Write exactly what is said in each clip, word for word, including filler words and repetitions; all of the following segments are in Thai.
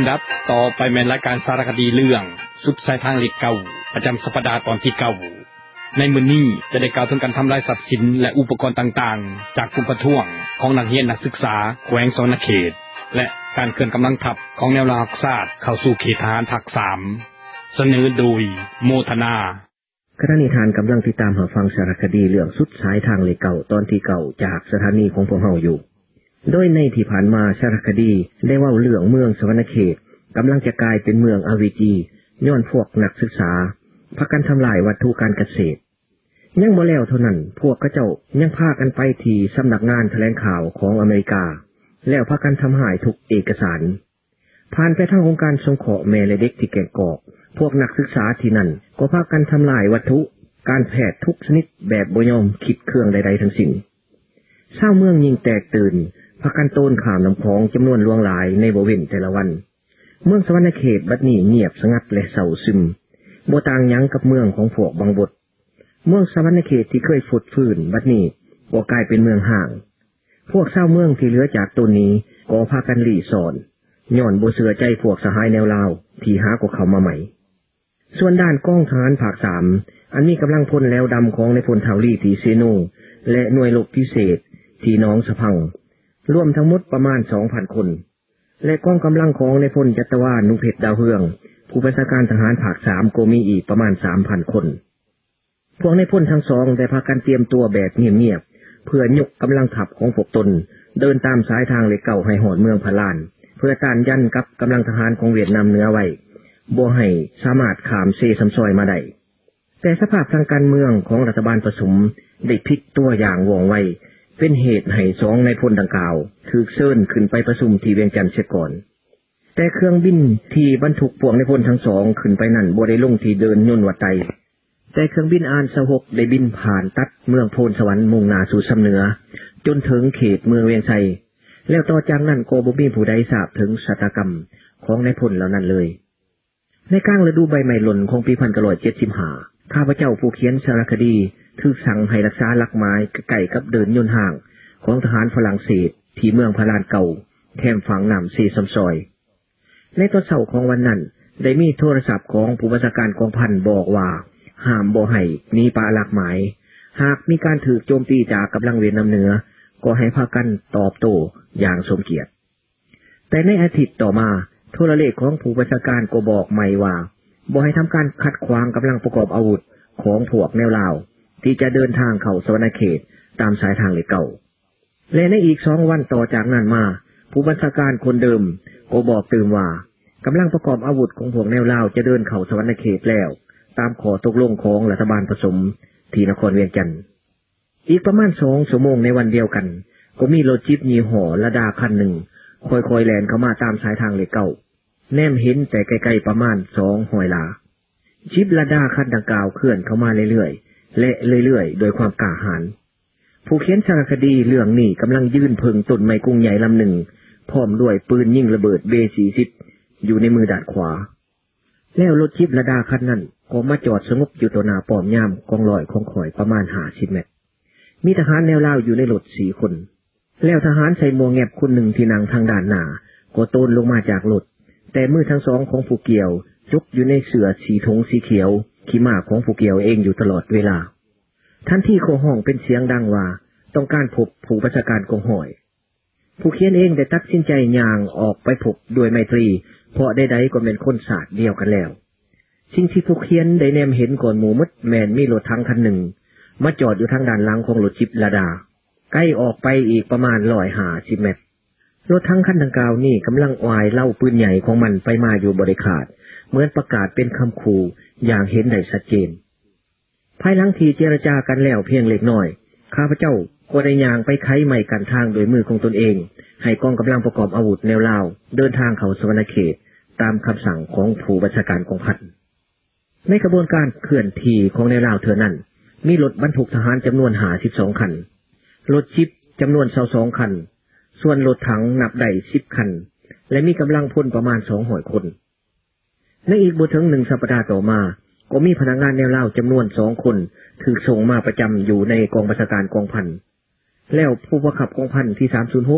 ำดับต่อไปแม่นรายการสารคดีเรื่องสุดสายทางเหล็กเก่าประจำสัปดาห์ตอนที่เก้าในมื้อนี้จะได้กล่าวถึงการทำลายทรัพย์สินและอุปกรณ์ต่างๆจากกลุ่มประท้วงของนักเรียนนักศึกษาแขวงสวรรณเขตและการเคลื่อนกำลังทัพของแนวราศาสตร์เข้าสู่เขตทหารภาคสามเสนอโดยโมทนาคณะนิทานกำลังติดตามรับฟังสารคดีเรื่องสุดสายทางเหล็กเก่าตอนที่เก้าจากสถานีของพวกเฮาอยู่โดยในที่ผ่านมาสารคดีได้เว้าเรื่องเมืองสวรรณเขตกำลังจะกลายเป็นเมืองอวิจีย้อนพวกนักศึกษาพากันทำลายวัตถุการเกษตรยังบ่แล้วเท่านั้นพวกเขาเจ้ายังพากันไปที่สำนักงานแถลงข่าวของอเมริกาแล้วพากันทำหายทุกเอกสารผ่านไปทางองค์การสงเคราะห์แม่และเด็กที่แก่งกอกพวกนักศึกษาที่นั่นก็พากันทำลายวัตถุการแพทย์ทุกชนิดแบบบ่ยอมคิดเครื่องใดๆทั้งสิ้นชาวเมืองยิ่งแตกตื่นพากันโต้นข้ามลำคลองจำนวนล่วงหลายในบ่เว้นแต่ละวันเมืองสวรรณเขตบัดนี้เงียบสงัดและเศร้าซึมบ่ต่างหยังกับเมืองของพวกบางบดเมืองสวรรณเขตที่เคยฟุดฟื้นบัดนี้ก็กลายเป็นเมืองห่างพวกชาวเมืองที่เหลือจากตนนี้ก็พากันหลีสอนย้อนบ่เชื่อใจพวกสหายแนวลาวที่หาก็เข้ามาใหม่ส่วนด้านกองทหารภาคสามอันมีกำลังพลแล้วดำของในพลเทาลี่ตีเซโนและหน่วยรบพิเศษที่น้องสะพังรวมทั้งหมดประมาณ สองพัน คนและกองกำลังของในพลจัตวานุเพชรดาวเฮืองผู้บัญชาการทหารภาคสามก็มีอีกประมาณ สามพัน คนพวกในพลทั้งสองได้พากันเตรียมตัวแบบเงียบๆเพื่อยกกำลังทัพของพวกตนเดินตามสายทางเหล็กเก่าให้หอดเมืองพะลานเพื่อต้านยันกับกำลังทหารของเวียดนามเหนือไว้บ่ให้สามารถข้ามเซซัมซอยมาได้แต่สภาพทางการเมืองของรัฐบาลผสมได้พลิกตัวอย่างว่องไวเป็นเหตุให้สองในพลดังกล่าวถูกเชิญขึ้นไปประชุมที่เวียงจันทร์เสียก่อนแต่เครื่องบินที่บรรทุกพวกในพลทั้งสองขึ้นไปนั่นบ่ได้ลงที่เดินยนต์วัดไตแต่เครื่องบินอานสหกได้บินผ่านตัดเมืองโพนสวรรค์มุ่งหน้าสู่ซ้ำเหนือจนถึงเขตเมืองเวียงชัยแล้วต่อจากนั้นก็บ่มีผู้ใดทราบถึงชะตากรรมของในพลเหล่านั้นเลยในกลางฤดูใบไม้หล่นของปีหนึ่งพันเก้าร้อยเจ็ดสิบห้าข้าพเจ้าผู้เขียนสารคดีถูกสั่งให้รักษาหลักไม้ใกล้กับเดินยนต์ห่างของทหารฝรั่งเศสที่เมืองพะลานเก่าแถมฝังน้ำเซซัมซอยในตอนเช้าของวันนั้นได้มีโทรศัพท์ของผู้บัญชาการกองพันบอกว่าห้ามบ่ให้หนีป่าหลักไม้หากมีการถูกโจมตีจากกำลังเวียดนามเหนือก็ให้พากันตอบโต้อย่างสมเกียรติแต่ในอาทิตย์ต่อมาโทรเลขของผู้บัญชาการก็บอกใหม่ว่าบ่ให้ทำการขัดขวางกำลังประกอบอาวุธของพวกแนวลาวที่จะเดินทางเข้าสวรรณเขตตามสายทางเหล็กเก่าและในอีกสองวันต่อจากนั้นมาผู้บัญชาการคนเดิมก็บอกตื่นว่ากำลังประกอบอาวุธของพวกแนวลาวจะเดินเข้าสวรรณเขตแล้วตามขอตกลงของรัฐบาลผสมที่นครเวียงจันทร์อีกประมาณสองชั่วโมงในวันเดียวกันก็มีรถจิ๊บยี่ห้อระดาคันหนึ่งค่อยๆแล่นเข้ามาตามสายทางเหล็กเก่าแนมเห็นแต่ไกลๆประมาณสองหอยหลาจิ๊บระดาคันดังกล่าวเคลื่อนเข้ามาเรื่อยๆและเรื่อยๆโดยความกล้าหาญผู้เขียนสารคดีเรื่องนี้กำลังยืนเพิงต้นไม้กุ้งใหญ่ลำหนึ่งพร้อมด้วยปืนยิงระเบิดเบสี่สิบอยู่ในมือด้านขวาแล้วรถจิ๊บระดาคันนั้นก็มาจอดสงบอยู่ต่อหน้าป้อมยามกองลอยของข่อยประมาณห้าสิบเมตรมีทหารแนวลาวอยู่ในรถสี่คนแล้วทหารใส่หมวกแงบคนหนึ่งที่นั่งทางด้านหน้าก็โตนลงมาจากรถแต่มือทั้งสองของผู้เกี่ยวจุกอยู่ในเสื้อสีธงสีเขียวขี่ม้าของผู้เกี่ยวเองอยู่ตลอดเวลาทันทีโคห้องเป็นเสียงดังว่าต้องการพบผู้บัญชาการกองห้อยผู้เขียนเองได้ตัดสินใจย่างออกไปพบด้วยไมตรีเพราะใดๆก็เป็นคนศาสตร์เดียวกันแล้วสิ่งที่ผู้เขียนได้แนมเห็นก่อนหมู่มดแมนมีรถทั้งคันหนึ่งมาจอดอยู่ทางด้านหลังของรถจิ๊บระดาใกล้ออกไปอีกประมาณร้อยห้าสิบเมตรรถทั้งคันดังกล่าวนี่กำลังวายเล่าปืนใหญ่ของมันไปมาอยู่บริขาดเหมือนประกาศเป็นคำขู่อย่างเห็นได้ชัดเจนภายหลังที่เจรจากันแล้วเพียงเล็กน้อยข้าพเจ้าก็ได้ย่างไปไขไม้กันทางโดยมือของตนเองให้กองกำลังประกอบอาวุธแนวลาวเดินทางเข้าสวรรณเขตตามคำสั่งของผู้บัญชาการกองพันในกระบวนการเคลื่อนที่ของแนวลาวเท่านั้นมีรถบรรทุกทหารจำนวนห้าสิบสองคันรถจิ๊บจำนวนยี่สิบสองคันส่วนรถถังนับได้สิบคันและมีกำลังพลประมาณสองร้อยคนในอีกบ่ถึงหนึ่งสัปดาห์ต่อมาก็มีพนักงานแนวลาวจำนวนสองคนถูกส่งมาประจำอยู่ในกองบัญชาการกองพันแล้วผู้บังคับกองพันที่สามศูนย์หก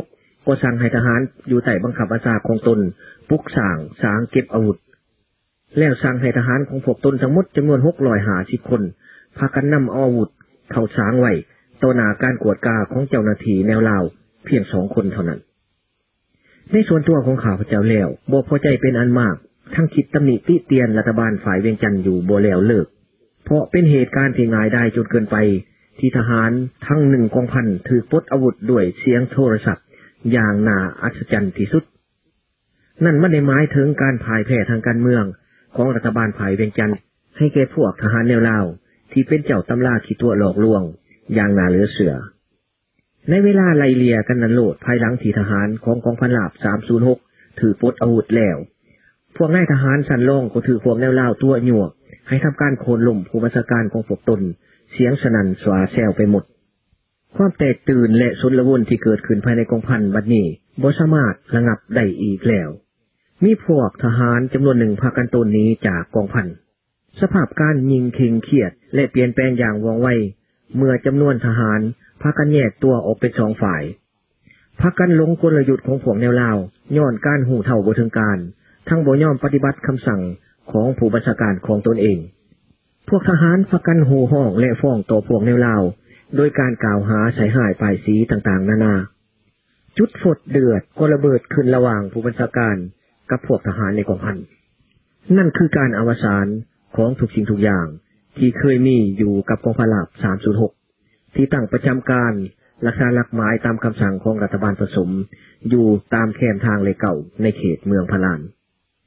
ก็สั่งให้ทหารอยู่ใต้บังคับบัญชาของตนปลุกสร้างสางเก็บอาวุธแล้วสั่งให้ทหารของพวกตนทั้งหมดจำนวนหกร้อยห้าสิบคนพากันนำอาวุธเข้าสางไว้ต่อหน้าการกวดกาของเจ้าหน้าที่แนวลาวเพียงสองคนเท่านั้นในส่วนตัวของข้าพเจ้าแล้วบ่พอใจเป็นอันมากทั้งคิดตำหนิติเตียนรัฐบาลฝ่ายเวียงจันทน์อยู่บ่แล้วเลิกเพราะเป็นเหตุการณ์ที่ง่ายดายจนเกินไปที่ทหารทั้งหนึ่งกองพันถือปลดอาวุธด้วยเสียงโทรศัพท์อย่างน่าอัศจรรย์ที่สุดนั่นไม่ได้หมายถึงการพ่ายแพ้ทางการเมืองของรัฐบาลฝ่ายเวียงจันทน์ให้แก่พวกทหารแนวลาวที่เป็นเจ้าตำราขี้ตัวหลอกลวงอย่างน่าเหลือเชื่อในเวลาไล่เลี่ยกันนั้นโลดภายหลังที่ทหารของกองพันราบสามศูนย์หกถือปลดอาวุธแล้วพวกนายทหารสันลงก็ถือพวกแนวลาวตัวหยวกให้ทำการโค่นล้มผู้บัญชาการของพวกตนเสียงสนั่นสวาแซวไปหมดความแตกตื่นและสนละวนที่เกิดขึ้นภายในกองพันบัดนี้บ่สามารถระงับได้อีกแล้วมีพวกทหารจำนวนหนึ่งพากันตนหนีจากกองพันสภาพการยิงเข่งเครียดและเปลี่ยนแปลงอย่างว่องไวเมื่อจำนวนทหารพากันแยกตัวออกเป็นสองฝ่ายพากันหลงกลยุทธ์ของพวกแนวลาวย้อนการหูเท่าบ่ถึงการทั้งบ่ยอมปฏิบัติคำสั่งของผู้บัญชาการของตนเองพวกทหารพากันโห่ห้องและฟ้องต่อพวกแนวลาวโดยการกล่าวหาใส่หายป้ายสีต่างๆนานาจุดฝดเดือดก็ระเบิดขึ้นระหว่างผู้บัญชาการกับพวกทหารในกองพันนั่นคือการอวสานของทุกสิ่งทุกอย่างที่เคยมีอยู่กับกองพลราบสามศูนย์หกที่ตั้งประจำการรักษาหลักหมายตามคำสั่งของรัฐบาลผสมอยู่ตามแคมทางเลเก่าในเขตเมืองพะลาน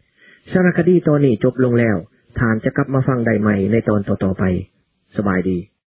สารคดีตอนนี้จบลงแล้วท่านจะกลับมาฟังได้ใหม่ในตอนต่อๆไปสบายดี